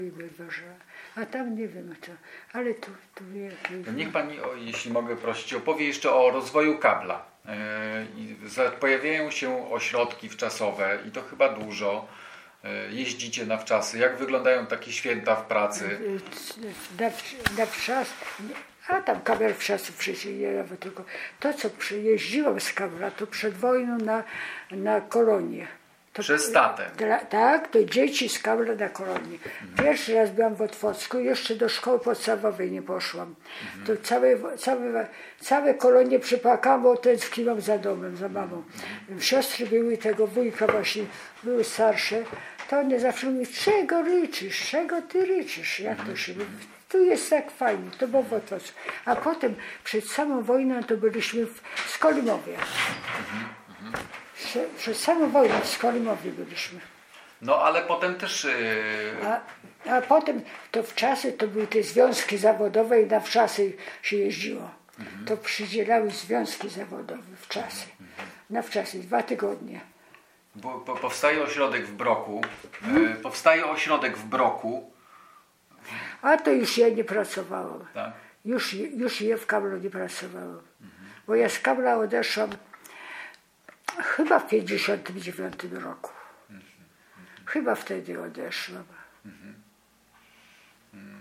A tam nie wiem co, ale tu To niech Pani, jeśli mogę prosić, opowie jeszcze o rozwoju kabla. Pojawiają się ośrodki wczasowe i to chyba dużo. Jeździcie na wczasy. Jak wyglądają takie święta w pracy? Na wczas, a tam kabel wczasów przecież nie nawet tylko. To co przyjeździłam z kabla, to przed wojną na kolonię. To, Przez tatę. Tak, to dzieci z kabla na kolonię. Pierwszy raz byłam w Otwocku, jeszcze do szkoły podstawowej nie poszłam. To całe kolonie przypłakałam, bo tęskniłam za domem, za mamą. Siostry były tego wujka właśnie, były starsze, to one zawsze mówiły, czego ryczysz, czego ty ryczysz, jak to się mówi. Tu jest tak fajnie, to było w Otwocku. A potem, przed samą wojną, to byliśmy w Skolimowie. Przed samą wojną w Skolimowie byliśmy. No ale potem też... A potem to w czasy to były te związki zawodowe i na wczasy się jeździło. To przydzielały związki zawodowe w czasy. Na wczasy, 2 tygodnie. Powstaje ośrodek w Broku. Powstaje ośrodek w Broku. A to już ja nie pracowałam. Tak? Już ja w kablu nie pracowałam. Bo ja z kabla odeszłam chyba w 1959 roku. Chyba wtedy odeszłam.